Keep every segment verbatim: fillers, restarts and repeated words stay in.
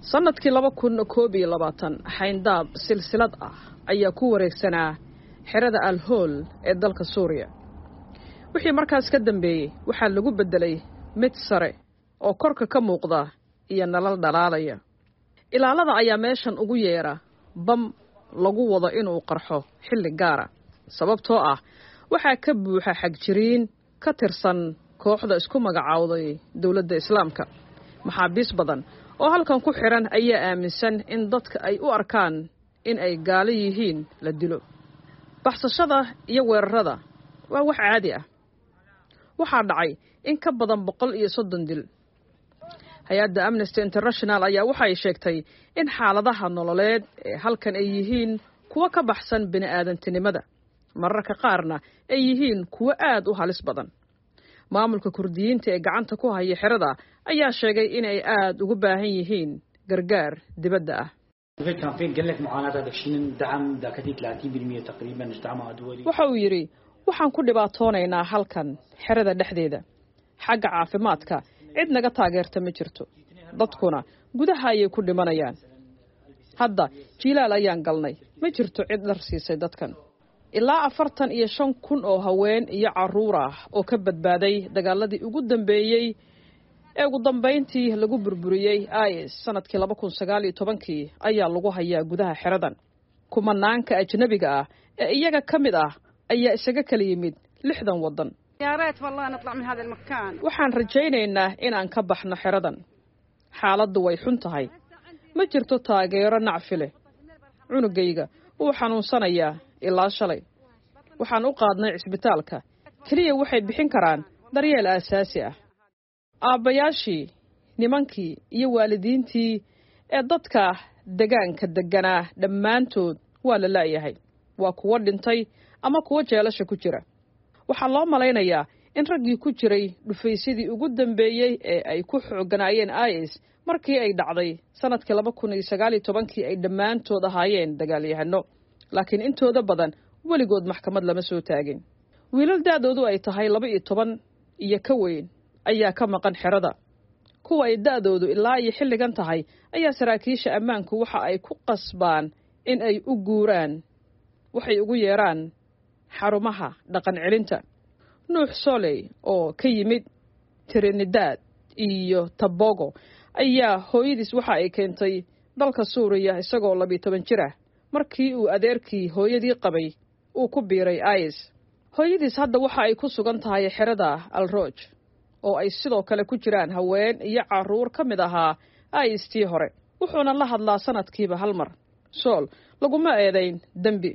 sanadkii laba kun koob iyo labaatan xayndaab silsilad ah ayaa ku wareegsanaa xerada al-Hol ee dalka Suuriya. wixii markaas ka dambeeyay waxaa lagu bedelay mid sare oo korka ka muuqda iyo nalal dhalaalaya. ilaalada ayaa meeshan ugu yeera bam lagu wado inuu qarxo xilli gaara sababtoo ah waxaa ka buuxa xagjiriin ka tirsan kooxda isku magacaawday dawladda islaamka. maxaabiis badan oo halkan ku xiran ayaa aaminsan in dadka ay u arkaan in ay gaalo yihiin la dilo. baxsashada iyo weerarada waa wax caadi ah. waxaa dhacay in ka badan boqol iyo soddon dil. hay-adda Amnesty International ayaa waxay sheegtay in xaaladaha nololeed ee halkan ay yihiin kuwa ka baxsan bini'aadantinimada, mararka qaarna ay yihiin kuwa aad u halis badan. maamulka Kurdiyiinta ee gacanta ku haya xerada ayaa sheegay in ay aad ugu baahan yihiin gargaar dibadda ah. waxa uu yidhi waxaan ku dhibaatoonaynaa halkan xerada dhexdeeda. xagga caafimaadka cid naga taageerta ma jirto. dadkuna gudaha ayay ku dhimanayaan. hadda jilaal ayaan galnay, ma jirto cid dhar siisay dadkan. ilaa afartan iyo shan kun oo haween iyo carruur ah oo ka badbaaday dagaaladii ugu dambeeyey ee ugu dambayntii lagu burburiyey I S sanadkii laba kun sagaal iyo tobankii ayaa lagu hayaa gudaha xeradan. kumanaanka ajnabiga ah ee iyaga ka mid ah ayaa isaga kala yimid lixdan waddan. waxaan rajaynaynaa inaan ka baxno xeradan. xaaladdu way xun tahay. ma jirto taageero nacfi leh. cunugayga wuu xanuunsanayaa ilaa shalay. waxaan u qaadnay cisbitaalka. keliya waxay bixin karaan daryeel aasaasi ah. aabbayaashii, nimankii iyo waalidiintii ee dadka degaanka deganaa dhammaantood waa la la'yahay. waa kuwa dhintay ama kuwa jeelasha ku jira. waxaa loo malaynayaa in raggii ku jiray dhufaysadii ugu dambeeyey ee ay ku xooganaayeen I S markii ay dhacday sanadkii laba kun iyo sagaal iyo tobankii ay dhammaantood ahaayeen dagaalyahano, laakiin intooda badan weligood maxkamad lama soo taagin. wiilal da'doodu ay tahay laba iyo toban iyo ka weyn ayaa ka maqan xerada. kuwa ay da'doodu ilaa iyo xilligan tahay ayaa saraakiisha ammaanku waxa ay ku qasbaan in ay u guuraan waxay ugu yeeraan xarumaha dhaqan celinta. nuux soley oo ka yimid Trinidad iyo Tobago ayaa hooyadiis waxa ay keentay dalka Suuriya isagoo laba iyo toban jir ah markii uu adeerkii hooyadii qabay uu ku biiray I S. hooyadiis hadda waxa ay ku sugan tahay xerada Al-Roj oo ay sidoo kale ku jiraan haween iyo carruur ka mid ahaa I S tii hore. wuxuuna la hadlaa sanadkiiba hal mar. Sol laguma eedayn dembi.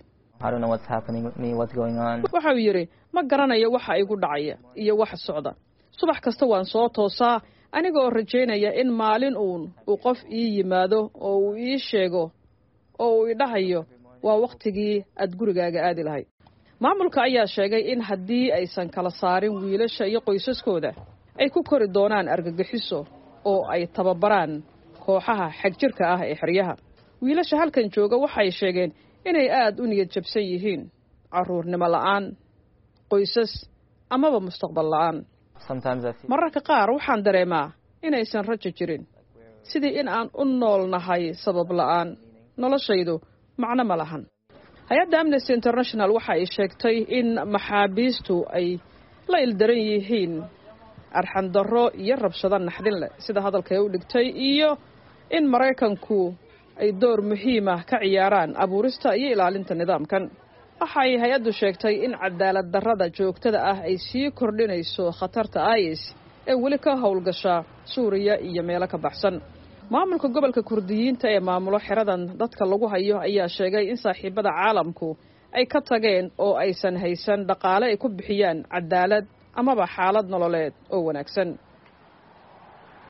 waxa uu yidhi ma garanayo waxa igu dhacaya iyo waxa socda. subax kasta waan soo toosaa aniga oo rajaynaya in maalin uun uu qof ii yimaado oo uu ii sheego oo uu idhahayo waa wakhtigii aad gurigaaga aadi lahayd. maamulka ayaa sheegay in haddii aysan kala saarin wiilasha iyo qoysaskooda ay ku kori doonaan argagixiso oo ay tababaraan kooxaha xagjirka ah ee xeryaha. wiilasha halkan jooga waxay sheegeen inay aad u niyad jabsan yihiin. carruurnimo la'aan, qoysas amaba mustaqbal la'aan. mararka qaar waxaan dareemaa inaysan rajo jirin, sidii in aan u nool nahay sabab la'aan. noloshaydu macno ma lahan. hay-adda Amnesty International waxa ay sheegtay in maxaabiistu ay la ildaran yihiin arxandarro iyo rabshado naxdin leh sida hadalka ay u dhigtay, iyo in Maraykanku ay door muhiim ah ka ciyaaraan abuurista iyo ilaalinta nidaamkan. waxay hay-addu sheegtay in cadaalad darrada joogtada ah ay sii kordhinayso khatarta I S ee weli ka howlgasha Suuriya iyo meelo ka baxsan. maamulka gobolka Kurdiyiinta ee maamulo xeradan dadka lagu hayo ayaa sheegay in saaxiibada caalamku ay ka tageen oo aysan haysan dhaqaale ay ku bixiyaan cadaalad amaba xaalad nololeed oo wanaagsan.